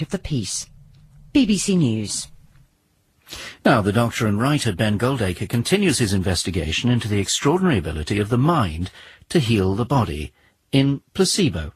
of the peace. BBC News. Now, the doctor and writer Ben Goldacre continues his investigation into the extraordinary ability of the mind to heal the body in Placebo.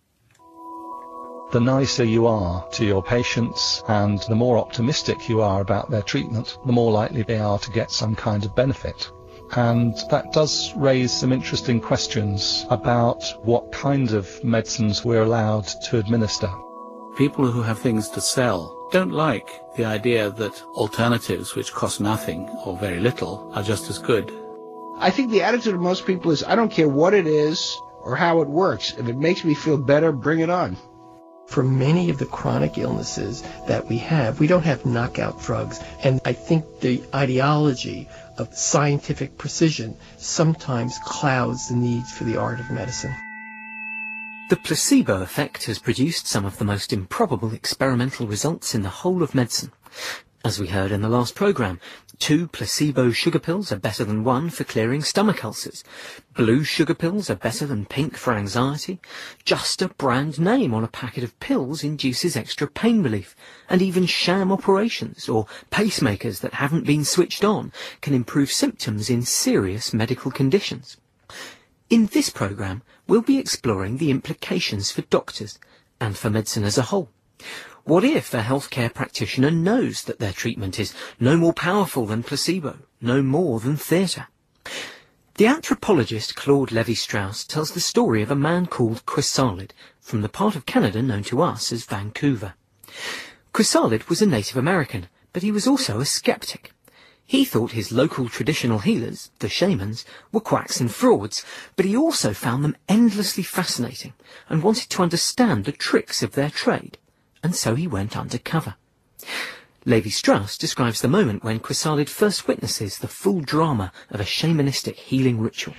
The nicer you are to your patients and the more optimistic you are about their treatment, the more likely they are to get some kind of benefit. And that does raise some interesting questions about what kind of medicines we're allowed to administer. People who have things to sell don't like the idea that alternatives which cost nothing or very little are just as good. I think the attitude of most people is, I don't care what it is or how it works. If it makes me feel better, bring it on. For many of the chronic illnesses that we have, we don't have knockout drugs. And I think the ideology of scientific precision sometimes clouds the need for the art of medicine. The placebo effect has produced some of the most improbable experimental results in the whole of medicine. As we heard in the last programme, 2 placebo sugar pills are better than 1 for clearing stomach ulcers. Blue sugar pills are better than pink for anxiety. Just a brand name on a packet of pills induces extra pain relief. And even sham operations or pacemakers that haven't been switched on can improve symptoms in serious medical conditions. In this programme, we'll be exploring the implications for doctors and for medicine as a whole. What if a healthcare practitioner knows that their treatment is no more powerful than placebo, no more than theatre? The anthropologist Claude Lévi-Strauss tells the story of a man called Chrysalid from the part of Canada known to us as Vancouver. Chrysalid was a Native American, but he was also a skeptic. He thought his local traditional healers, the shamans, were quacks and frauds, but he also found them endlessly fascinating and wanted to understand the tricks of their trade. And so he went undercover. Lévi-Strauss describes the moment when Chrysalid first witnesses the full drama of a shamanistic healing ritual.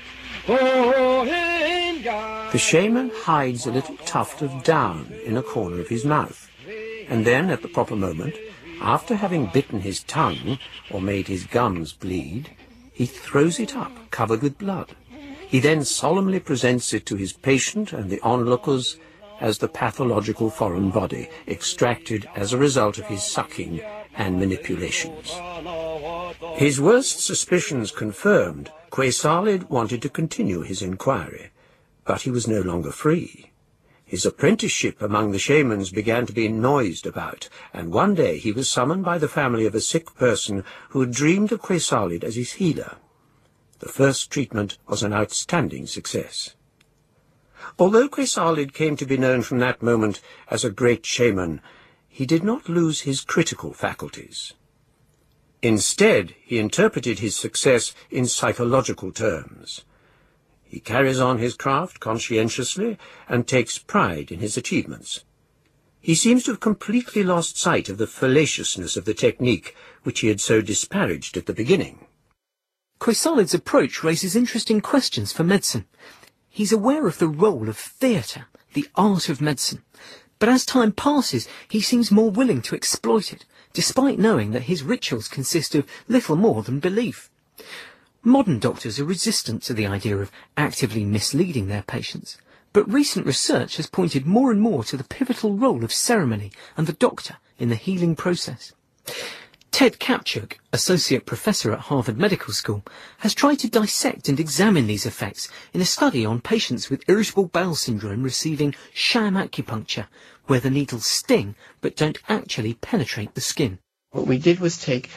The shaman hides a little tuft of down in a corner of his mouth, and then, at the proper moment, after having bitten his tongue or made his gums bleed, he throws it up, covered with blood. He then solemnly presents it to his patient and the onlookers as the pathological foreign body, extracted as a result of his sucking and manipulations. His worst suspicions confirmed, Chrysalid wanted to continue his inquiry, but he was no longer free. His apprenticeship among the shamans began to be noised about, and one day he was summoned by the family of a sick person who had dreamed of Chrysalid as his healer. The first treatment was an outstanding success. Although Chrysalid came to be known from that moment as a great shaman, he did not lose his critical faculties. Instead, he interpreted his success in psychological terms. He carries on his craft conscientiously and takes pride in his achievements. He seems to have completely lost sight of the fallaciousness of the technique which he had so disparaged at the beginning. Chrysalid's approach raises interesting questions for medicine. He's aware of the role of theatre, the art of medicine, but as time passes, he seems more willing to exploit it, despite knowing that his rituals consist of little more than belief. Modern doctors are resistant to the idea of actively misleading their patients, but recent research has pointed more and more to the pivotal role of ceremony and the doctor in the healing process. Ted Kapchuk, Associate Professor at Harvard Medical School, has tried to dissect and examine these effects in a study on patients with irritable bowel syndrome receiving sham acupuncture, where the needles sting but don't actually penetrate the skin. What we did was take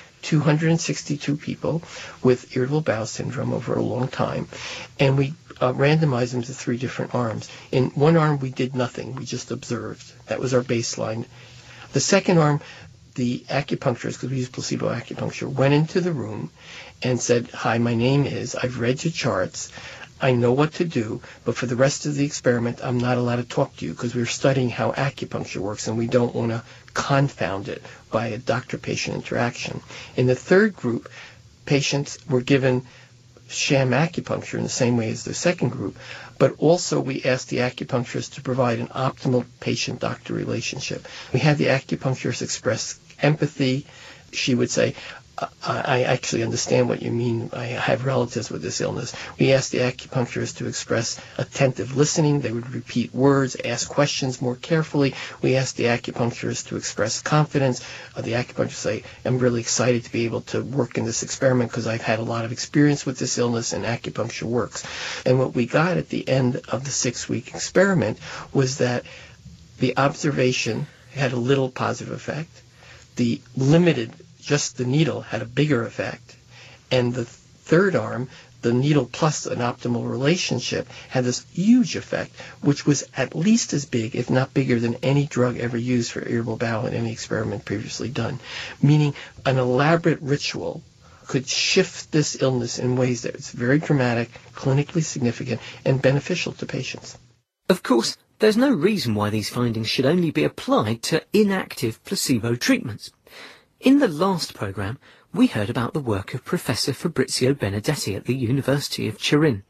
262 people with irritable bowel syndrome over a long time, and we randomized them to 3 different arms. In one arm, we did nothing. We just observed. That was our baseline. The second arm, the acupuncturist, because we use placebo acupuncture, went into the room and said, "Hi, my name is, I've read your charts, I know what to do, but for the rest of the experiment, I'm not allowed to talk to you because we're studying how acupuncture works and we don't want to confound it by a doctor-patient interaction." In the third group, patients were given sham acupuncture in the same way as the second group, but also we asked the acupuncturist to provide an optimal patient-doctor relationship. We had the acupuncturist express empathy. She would say, I actually understand what you mean. I have relatives with this illness. We asked the acupuncturist to express attentive listening. They would repeat words, ask questions more carefully. We asked the acupuncturist to express confidence. The acupuncturist say, I'm really excited to be able to work in this experiment because I've had a lot of experience with this illness and acupuncture works. And what we got at the end of the 6-week experiment was that the observation had a little positive effect. The limited, just the needle, had a bigger effect. And the third arm, the needle plus an optimal relationship, had this huge effect, which was at least as big, if not bigger, than any drug ever used for irritable bowel in any experiment previously done. Meaning an elaborate ritual could shift this illness in ways that it's very dramatic, clinically significant, and beneficial to patients. Of course, there's no reason why these findings should only be applied to inactive placebo treatments. In the last programme, we heard about the work of Professor Fabrizio Benedetti at the University of Turin.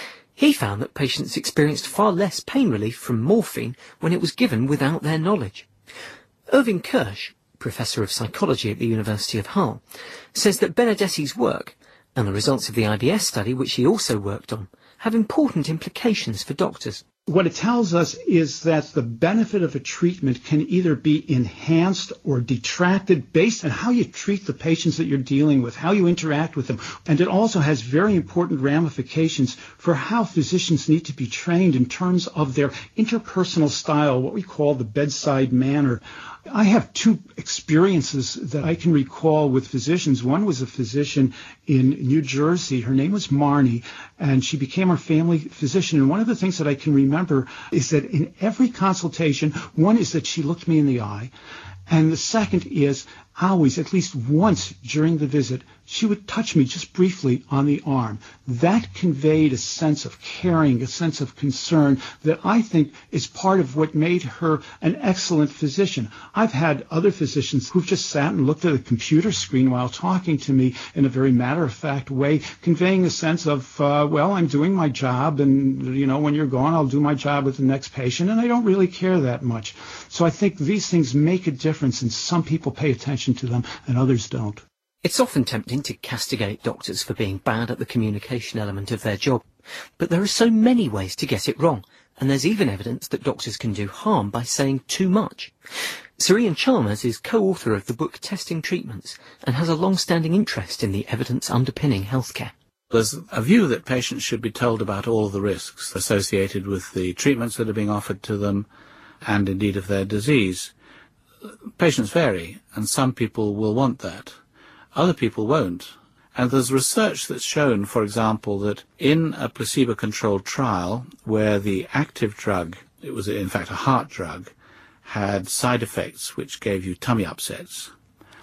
He found that patients experienced far less pain relief from morphine when it was given without their knowledge. Irving Kirsch, Professor of Psychology at the University of Hull, says that Benedetti's work, and the results of the IBS study which he also worked on, have important implications for doctors. What it tells us is that the benefit of a treatment can either be enhanced or detracted based on how you treat the patients that you're dealing with, how you interact with them. And it also has very important ramifications for how physicians need to be trained in terms of their interpersonal style, what we call the bedside manner. I have two experiences that I can recall with physicians. One was a physician in New Jersey. Her name was Marnie, and she became our family physician. And one of the things that I can remember is that in every consultation, one is that she looked me in the eye, and the second is always, at least once during the visit, she would touch me just briefly on the arm. That conveyed a sense of caring, a sense of concern that I think is part of what made her an excellent physician. I've had other physicians who've just sat and looked at a computer screen while talking to me in a very matter-of-fact way, conveying a sense of, well, I'm doing my job, and, you know, when you're gone, I'll do my job with the next patient, and I don't really care that much. So I think these things make a difference, and some people pay attention to them and others don't. It's often tempting to castigate doctors for being bad at the communication element of their job, but there are so many ways to get it wrong, and there's even evidence that doctors can do harm by saying too much. Sir Ian Chalmers is co-author of the book Testing Treatments and has a long-standing interest in the evidence underpinning healthcare. There's a view that patients should be told about all of the risks associated with the treatments that are being offered to them and indeed of their disease. Patients vary, and some people will want that. Other people won't. And there's research that's shown, for example, that in a placebo-controlled trial where the active drug, it was in fact a heart drug, had side effects which gave you tummy upsets,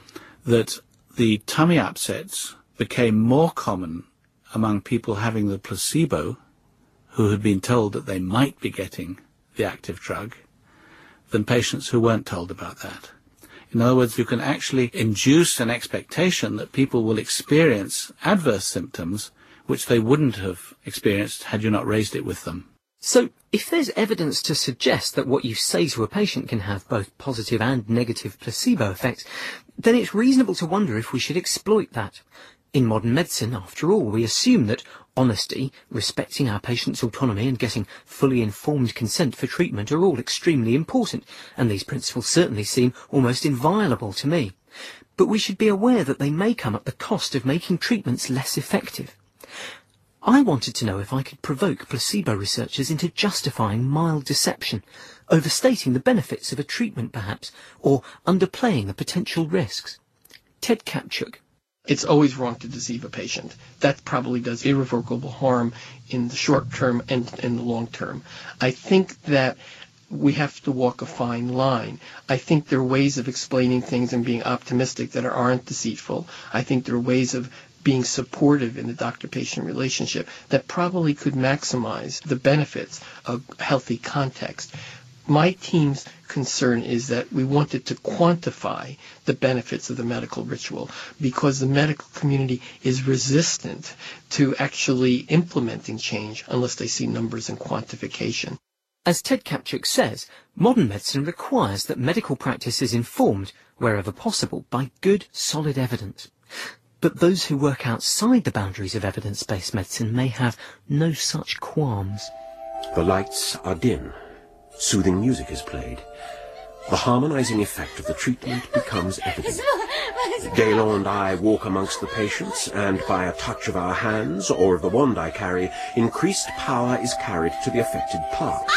that the tummy upsets became more common among people having the placebo, who had been told that they might be getting the active drug, than patients who weren't told about that. In other words, you can actually induce an expectation that people will experience adverse symptoms which they wouldn't have experienced had you not raised it with them. So, if there's evidence to suggest that what you say to a patient can have both positive and negative placebo effects, then it's reasonable to wonder if we should exploit that. In modern medicine, after all, we assume that honesty, respecting our patient's autonomy and getting fully informed consent for treatment are all extremely important, and these principles certainly seem almost inviolable to me. But we should be aware that they may come at the cost of making treatments less effective. I wanted to know if I could provoke placebo researchers into justifying mild deception, overstating the benefits of a treatment perhaps, or underplaying the potential risks. Ted Kapchuk. It's always wrong to deceive a patient. That probably does irrevocable harm in the short term and in the long term. I think that we have to walk a fine line. I think there are ways of explaining things and being optimistic that aren't deceitful. I think there are ways of being supportive in the doctor-patient relationship that probably could maximize the benefits of healthy context. My team's concern is that we wanted to quantify the benefits of the medical ritual because the medical community is resistant to actually implementing change unless they see numbers and quantification. As Ted Kapchuk says, modern medicine requires that medical practice is informed, wherever possible, by good, solid evidence. But those who work outside the boundaries of evidence-based medicine may have no such qualms. The lights are dim. Soothing music is played. The harmonizing effect of the treatment becomes evident. Gaylor and I walk amongst the patients, and by a touch of our hands, or of the wand I carry, increased power is carried to the affected parts.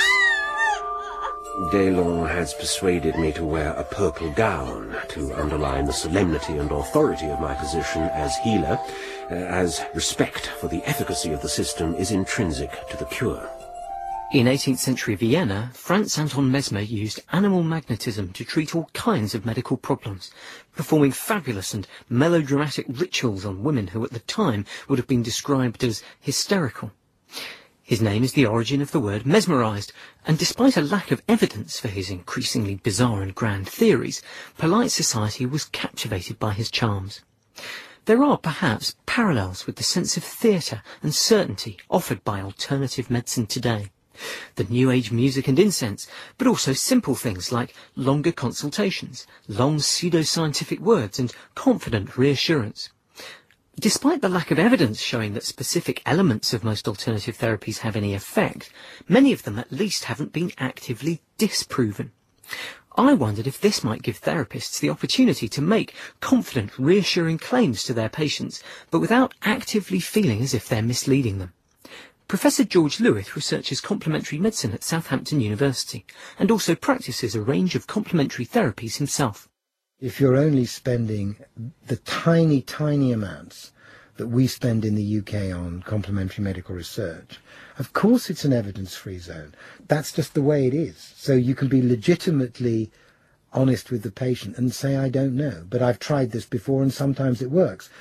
Gaylor has persuaded me to wear a purple gown to underline the solemnity and authority of my position as healer, as respect for the efficacy of the system is intrinsic to the cure. In 18th century Vienna, Franz Anton Mesmer used animal magnetism to treat all kinds of medical problems, performing fabulous and melodramatic rituals on women who at the time would have been described as hysterical. His name is the origin of the word mesmerized, and despite a lack of evidence for his increasingly bizarre and grand theories, polite society was captivated by his charms. There are perhaps parallels with the sense of theatre and certainty offered by alternative medicine today. The New Age music and incense, but also simple things like longer consultations, long pseudoscientific words and confident reassurance. Despite the lack of evidence showing that specific elements of most alternative therapies have any effect, many of them at least haven't been actively disproven. I wondered if this might give therapists the opportunity to make confident, reassuring claims to their patients, but without actively feeling as if they're misleading them. Professor George Lewith researches complementary medicine at Southampton University and also practices a range of complementary therapies himself. If you're only spending the tiny, tiny amounts that we spend in the UK on complementary medical research, of course it's an evidence-free zone. That's just the way it is. So you can be legitimately honest with the patient and say, I don't know, but I've tried this before and sometimes it works.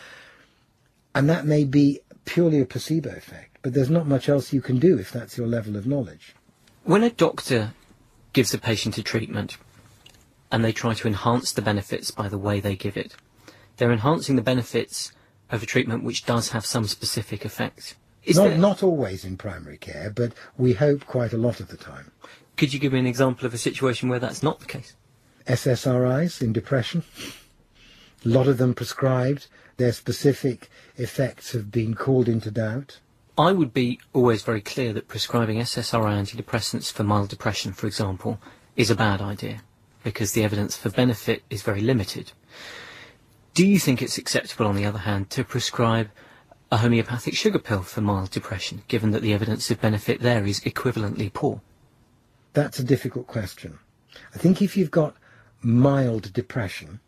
And that may be purely a placebo effect. But there's not much else you can do if that's your level of knowledge. When a doctor gives a patient a treatment and they try to enhance the benefits by the way they give it, they're enhancing the benefits of a treatment which does have some specific effect. Not always in primary care, but we hope quite a lot of the time. Could you give me an example of a situation where that's not the case? SSRIs in depression. A lot of them prescribed. Their specific effects have been called into doubt. I would be always very clear that prescribing SSRI antidepressants for mild depression, for example, is a bad idea, because the evidence for benefit is very limited. Do you think it's acceptable, on the other hand, to prescribe a homeopathic sugar pill for mild depression, given that the evidence of benefit there is equivalently poor? That's a difficult question. I think if you've got mild depression,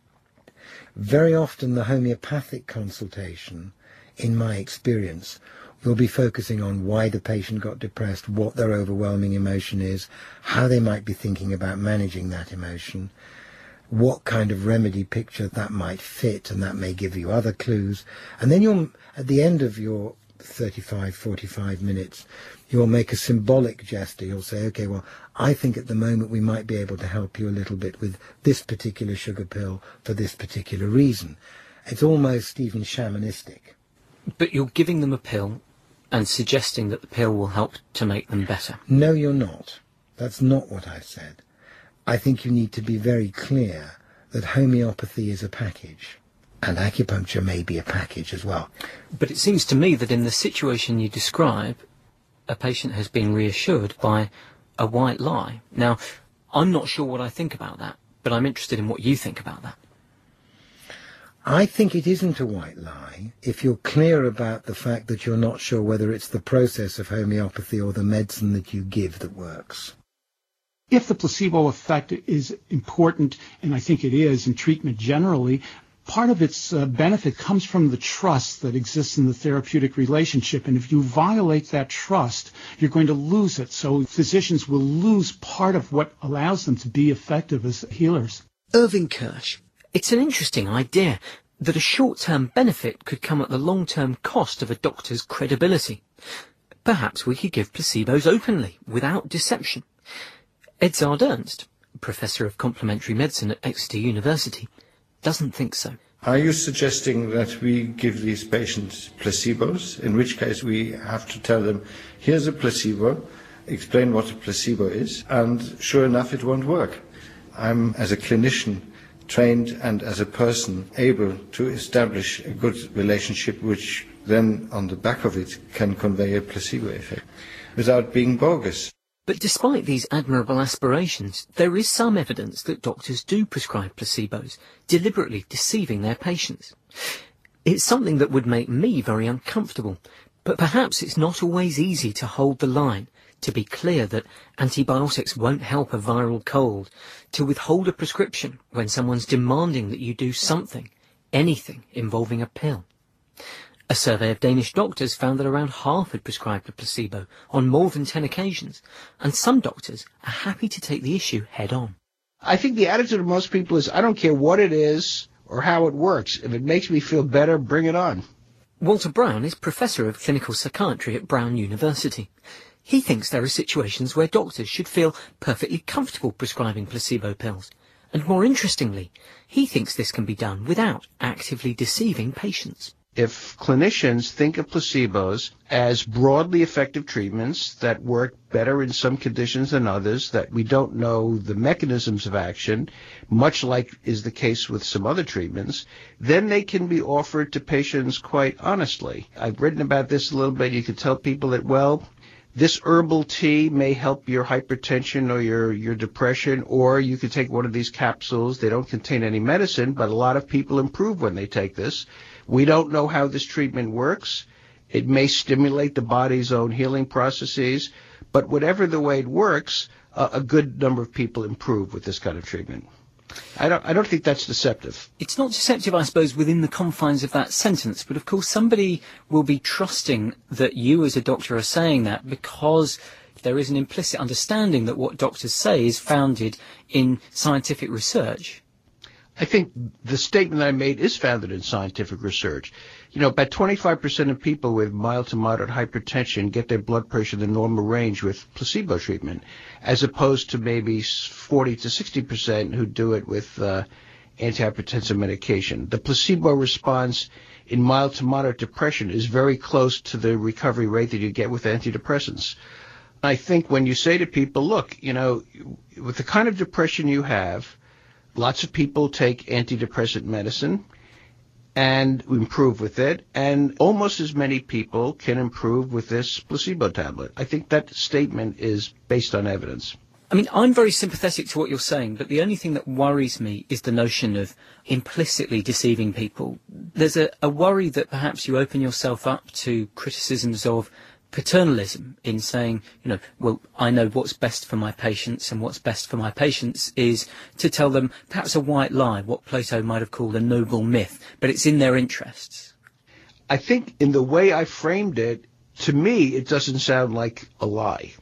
very often the homeopathic consultation, in my experience, we'll be focusing on why the patient got depressed, what their overwhelming emotion is, how they might be thinking about managing that emotion, what kind of remedy picture that might fit, and that may give you other clues. And then you'll, at the end of your 35, 45 minutes, you'll make a symbolic gesture. You'll say, okay, well, I think at the moment we might be able to help you a little bit with this particular sugar pill for this particular reason. It's almost even shamanistic. But you're giving them a pill and suggesting that the pill will help to make them better. No, you're not. That's not what I said. I think you need to be very clear that homeopathy is a package, and acupuncture may be a package as well. But it seems to me that in the situation you describe, a patient has been reassured by a white lie. Now, I'm not sure what I think about that, but I'm interested in what you think about that. I think it isn't a white lie if you're clear about the fact that you're not sure whether it's the process of homeopathy or the medicine that you give that works. If the placebo effect is important, and I think it is in treatment generally, part of its benefit comes from the trust that exists in the therapeutic relationship. And if you violate that trust, you're going to lose it. So physicians will lose part of what allows them to be effective as healers. Irving Kirsch. It's an interesting idea that a short-term benefit could come at the long-term cost of a doctor's credibility. Perhaps we could give placebos openly, without deception. Edzard Ernst, Professor of Complementary Medicine at Exeter University, doesn't think so. Are you suggesting that we give these patients placebos, in which case we have to tell them, here's a placebo, explain what a placebo is, and sure enough it won't work? I'm, as a clinician, trained and as a person able to establish a good relationship which then on the back of it can convey a placebo effect without being bogus. But despite these admirable aspirations, there is some evidence that doctors do prescribe placebos, deliberately deceiving their patients. It's something that would make me very uncomfortable, but perhaps it's not always easy to hold the line, to be clear that antibiotics won't help a viral cold, to withhold a prescription when someone's demanding that you do something, anything involving a pill. A survey of Danish doctors found that around half had prescribed a placebo on more than 10 occasions, and some doctors are happy to take the issue head on. I think the attitude of most people is, I don't care what it is or how it works. If it makes me feel better, bring it on. Walter Brown is Professor of Clinical Psychiatry at Brown University. He thinks there are situations where doctors should feel perfectly comfortable prescribing placebo pills. And more interestingly, he thinks this can be done without actively deceiving patients. If clinicians think of placebos as broadly effective treatments that work better in some conditions than others, that we don't know the mechanisms of action, much like is the case with some other treatments, then they can be offered to patients quite honestly. I've written about this a little bit. You could tell people that, well, this herbal tea may help your hypertension or your depression, or you could take one of these capsules. They don't contain any medicine, but a lot of people improve when they take this. We don't know how this treatment works. It may stimulate the body's own healing processes, but whatever the way it works, a good number of people improve with this kind of treatment. I don't think that's deceptive. It's not deceptive, I suppose, within the confines of that sentence, but of course somebody will be trusting that you as a doctor are saying that because there is an implicit understanding that what doctors say is founded in scientific research. I think the statement I made is founded in scientific research. You know, about 25% of people with mild to moderate hypertension get their blood pressure in the normal range with placebo treatment, as opposed to maybe 40 to 60% who do it with antihypertensive medication. The placebo response in mild to moderate depression is very close to the recovery rate that you get with antidepressants. I think when you say to people, look, you know, with the kind of depression you have, lots of people take antidepressant medicine and improve with it, and almost as many people can improve with this placebo tablet. I think that statement is based on evidence. I mean, I'm very sympathetic to what you're saying, but the only thing that worries me is the notion of implicitly deceiving people. There's a worry that perhaps you open yourself up to criticisms of paternalism in saying, you know, well, I know what's best for my patients, and what's best for my patients is to tell them perhaps a white lie, what Plato might have called a noble myth, but it's in their interests. I think in the way I framed it, to me, it doesn't sound like a lie.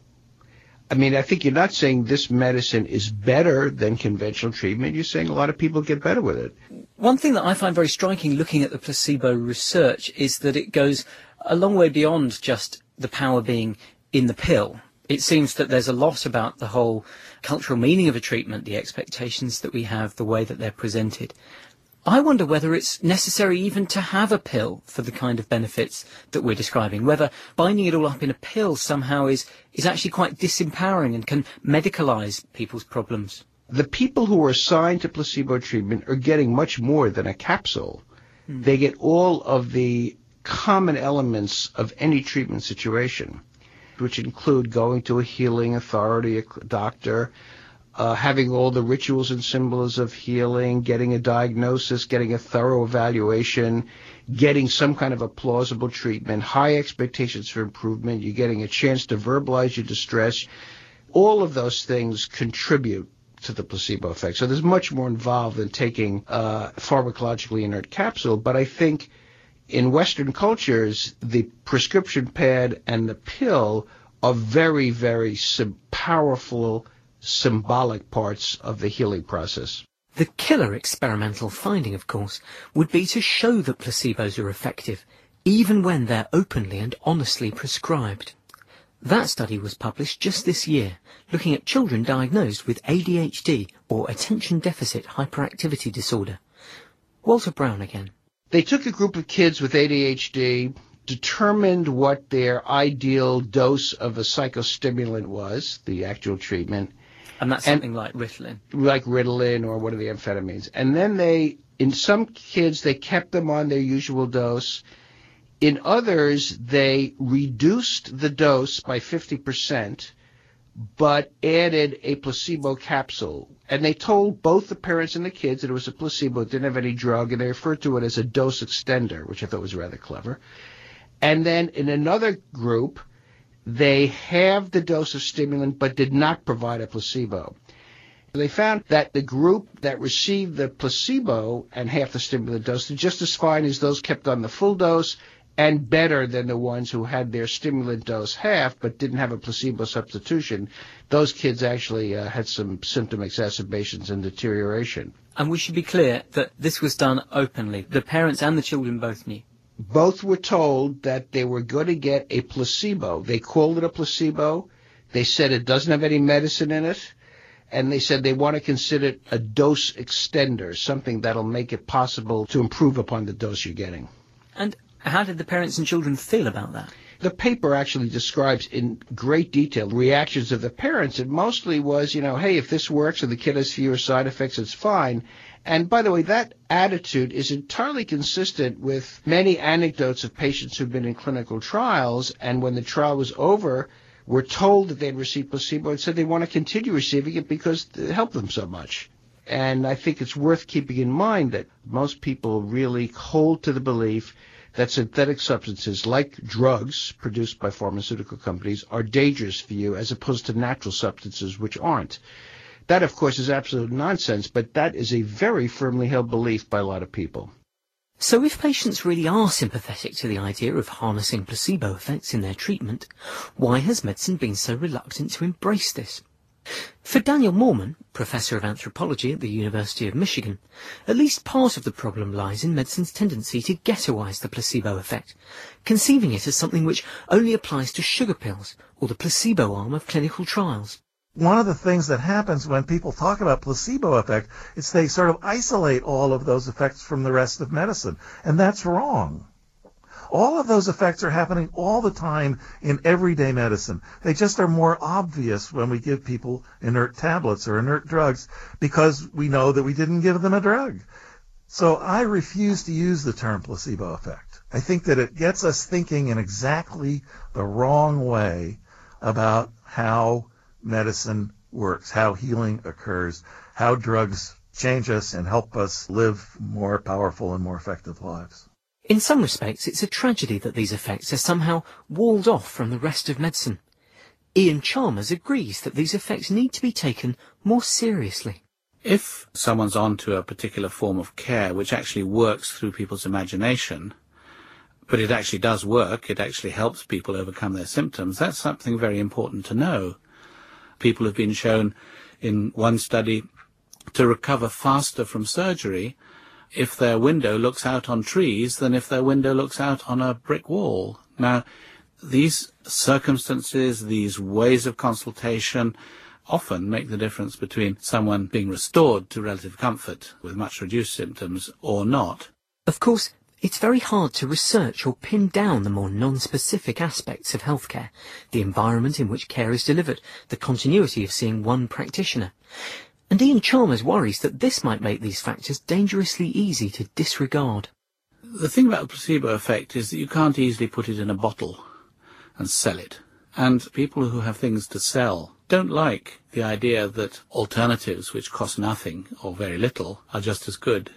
I mean, I think you're not saying this medicine is better than conventional treatment. You're saying a lot of people get better with it. One thing that I find very striking looking at the placebo research is that it goes a long way beyond just the power being in the pill. It seems that there's a lot about the whole cultural meaning of a treatment, the expectations that we have, the way that they're presented. I wonder whether it's necessary even to have a pill for the kind of benefits that we're describing, whether binding it all up in a pill somehow is actually quite disempowering and can medicalise people's problems. The people who are assigned to placebo treatment are getting much more than a capsule. They get all of the common elements of any treatment situation, which include going to a healing authority, a doctor, having all the rituals and symbols of healing, getting a diagnosis, getting a thorough evaluation, getting some kind of a plausible treatment, high expectations for improvement, you're getting a chance to verbalize your distress. All of those things contribute to the placebo effect. So there's much more involved than taking a pharmacologically inert capsule, but I think in Western cultures, the prescription pad and the pill are very, very powerful, symbolic parts of the healing process. The killer experimental finding, of course, would be to show that placebos are effective, even when they're openly and honestly prescribed. That study was published just this year, looking at children diagnosed with ADHD, or attention deficit hyperactivity disorder. Walter Brown again. They took a group of kids with ADHD, determined what their ideal dose of a psychostimulant was, the actual treatment, And that's something like Ritalin. Like Ritalin or one of the amphetamines. And then in some kids, they kept them on their usual dose. In others, they reduced the dose by 50%, but added a placebo capsule. And they told both the parents and the kids that it was a placebo, it didn't have any drug, and they referred to it as a dose extender, which I thought was rather clever. And then in another group, they halved the dose of stimulant but did not provide a placebo. They found that the group that received the placebo and half the stimulant dose did just as fine as those kept on the full dose, and better than the ones who had their stimulant dose halved but didn't have a placebo substitution. Those kids actually had some symptom exacerbations and deterioration. And we should be clear that this was done openly. The parents and the children both knew. Both were told that they were going to get a placebo. They called it a placebo. They said it doesn't have any medicine in it. And they said they want to consider it a dose extender, something that'll make it possible to improve upon the dose you're getting. And how did the parents and children feel about that? The paper actually describes in great detail the reactions of the parents. It mostly was, hey, if this works and the kid has fewer side effects, it's fine. And by the way, that attitude is entirely consistent with many anecdotes of patients who've been in clinical trials, and when the trial was over, were told that they'd received placebo and said they want to continue receiving it because it helped them so much. And I think it's worth keeping in mind that most people really hold to the belief that synthetic substances like drugs produced by pharmaceutical companies are dangerous for you as opposed to natural substances which aren't. That, of course, is absolute nonsense, but that is a very firmly held belief by a lot of people. So if patients really are sympathetic to the idea of harnessing placebo effects in their treatment, why has medicine been so reluctant to embrace this? For Daniel Moorman, Professor of Anthropology at the University of Michigan, at least part of the problem lies in medicine's tendency to ghettoise the placebo effect, conceiving it as something which only applies to sugar pills or the placebo arm of clinical trials. One of the things that happens when people talk about placebo effect is they sort of isolate all of those effects from the rest of medicine, and that's wrong. All of those effects are happening all the time in everyday medicine. They just are more obvious when we give people inert tablets or inert drugs because we know that we didn't give them a drug. So I refuse to use the term placebo effect. I think that it gets us thinking in exactly the wrong way about how medicine works, how healing occurs, how drugs change us and help us live more powerful and more effective lives. In some respects, it's a tragedy that these effects are somehow walled off from the rest of medicine. Ian Chalmers agrees that these effects need to be taken more seriously. If someone's onto a particular form of care which actually works through people's imagination, but it actually does work, it actually helps people overcome their symptoms, that's something very important to know. People have been shown in one study to recover faster from surgery if their window looks out on trees than if their window looks out on a brick wall. Now, these circumstances, these ways of consultation often make the difference between someone being restored to relative comfort with much reduced symptoms or not. Of course, it's very hard to research or pin down the more non-specific aspects of healthcare, the environment in which care is delivered, the continuity of seeing one practitioner. And Ian Chalmers worries that this might make these factors dangerously easy to disregard. The thing about the placebo effect is that you can't easily put it in a bottle and sell it. And people who have things to sell don't like the idea that alternatives which cost nothing or very little are just as good.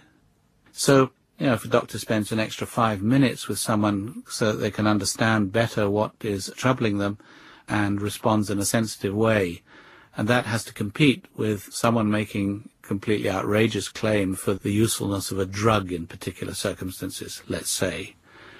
So, if a doctor spends an extra 5 minutes with someone so that they can understand better what is troubling them and responds in a sensitive way, and that has to compete with someone making completely outrageous claim for the usefulness of a drug in particular circumstances, let's say,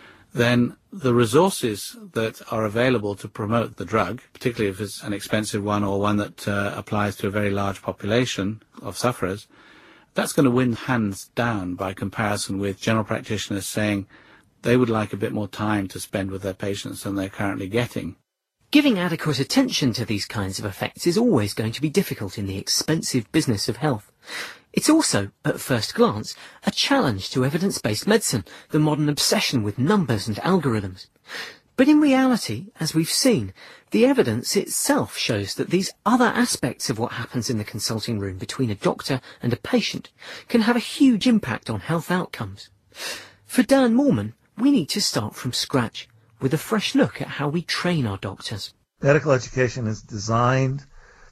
then the resources that are available to promote the drug, particularly if it's an expensive one or one that applies to a very large population of sufferers, that's going to win hands down by comparison with general practitioners saying they would like a bit more time to spend with their patients than they're currently getting. Giving adequate attention to these kinds of effects is always going to be difficult in the expensive business of health. It's also, at first glance, a challenge to evidence-based medicine, the modern obsession with numbers and algorithms. But in reality, as we've seen, the evidence itself shows that these other aspects of what happens in the consulting room between a doctor and a patient can have a huge impact on health outcomes. For Dan Moorman, we need to start from scratch, with a fresh look at how we train our doctors. Medical education is designed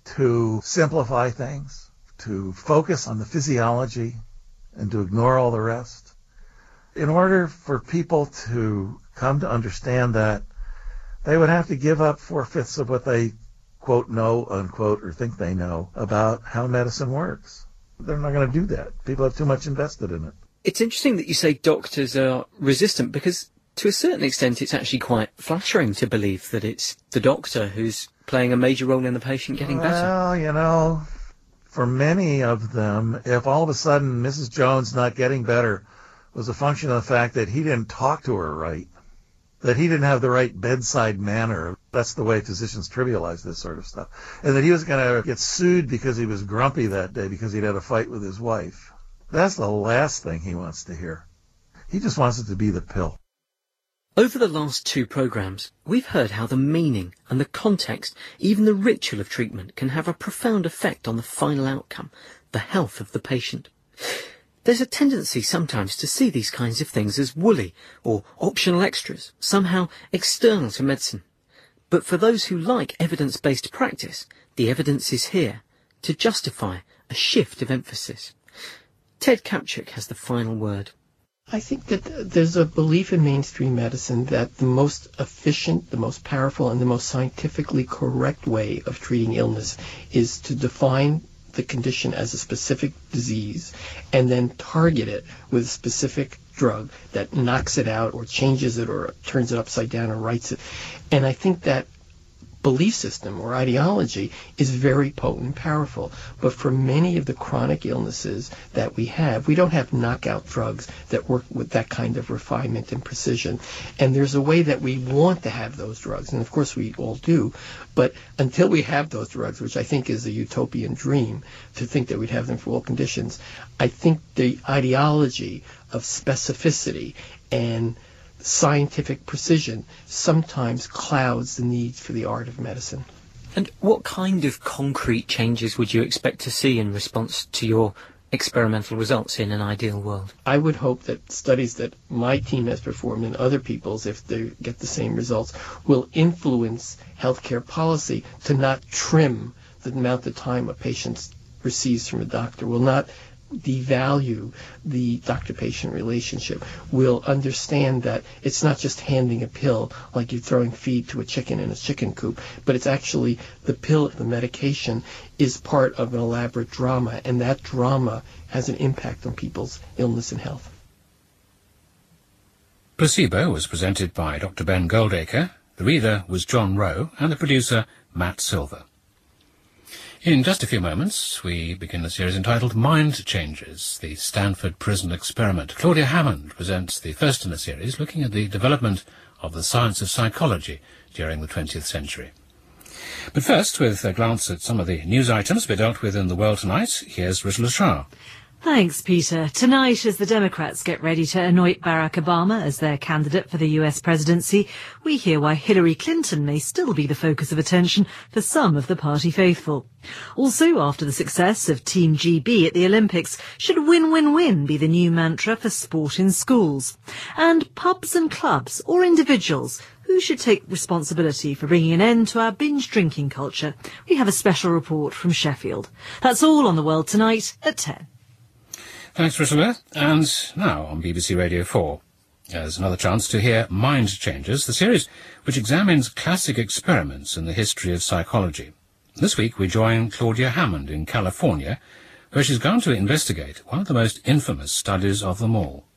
to simplify things, to focus on the physiology, and to ignore all the rest. In order for people to come to understand that, they would have to give up 4/5 of what they, quote, know, unquote, or think they know about how medicine works. They're not going to do that. People have too much invested in it. It's interesting that you say doctors are resistant, because to a certain extent it's actually quite flattering to believe that it's the doctor who's playing a major role in the patient getting better. Well, you know, for many of them, if all of a sudden Mrs. Jones not getting better was a function of the fact that he didn't talk to her right, that he didn't have the right bedside manner, that's the way physicians trivialize this sort of stuff, and that he was going to get sued because he was grumpy that day because he'd had a fight with his wife, that's the last thing he wants to hear. He just wants it to be the pill. Over the last 2 programmes, we've heard how the meaning and the context, even the ritual of treatment, can have a profound effect on the final outcome, the health of the patient. There's a tendency sometimes to see these kinds of things as woolly or optional extras, somehow external to medicine. But for those who like evidence-based practice, the evidence is here to justify a shift of emphasis. Ted Kapchuk has the final word. I think that there's a belief in mainstream medicine that the most efficient, the most powerful, and the most scientifically correct way of treating illness is to define the condition as a specific disease and then target it with a specific drug that knocks it out or changes it or turns it upside down or rights it. And I think that belief system or ideology is very potent and powerful. But for many of the chronic illnesses that we don't have knockout drugs that work with that kind of refinement and precision. And there's a way that we want to have those drugs, and of course we all do, but until we have those drugs, which I think is a utopian dream to think that we'd have them for all conditions, I think the ideology of specificity and scientific precision sometimes clouds the need for the art of medicine. And what kind of concrete changes would you expect to see in response to your experimental results in an ideal world? I would hope that studies that my team has performed and other people's, if they get the same results, will influence healthcare policy to not trim the amount of time a patient receives from a doctor, will not devalue the doctor-patient relationship, will understand that it's not just handing a pill like you're throwing feed to a chicken in a chicken coop, but it's actually the pill, the medication, is part of an elaborate drama, and that drama has an impact on people's illness and health. Placebo was presented by Dr. Ben Goldacre, the reader was John Rowe, and the producer Matt Silver. In just a few moments, we begin the series entitled Mind Changes, the Stanford Prison Experiment. Claudia Hammond presents the first in the series, looking at the development of the science of psychology during the 20th century. But first, with a glance at some of the news items to be dealt with in the world tonight, here's Rita Lashar. Thanks, Peter. Tonight, as the Democrats get ready to anoint Barack Obama as their candidate for the US presidency, we hear why Hillary Clinton may still be the focus of attention for some of the party faithful. Also, after the success of Team GB at the Olympics, should win-win-win be the new mantra for sport in schools? And pubs and clubs, or individuals, who should take responsibility for bringing an end to our binge drinking culture? We have a special report from Sheffield. That's all on The World Tonight at 10. Thanks, Ursula. And now on BBC Radio 4, there's another chance to hear Mind Changes, the series which examines classic experiments in the history of psychology. This week we join Claudia Hammond in California, where she's going to investigate one of the most infamous studies of them all.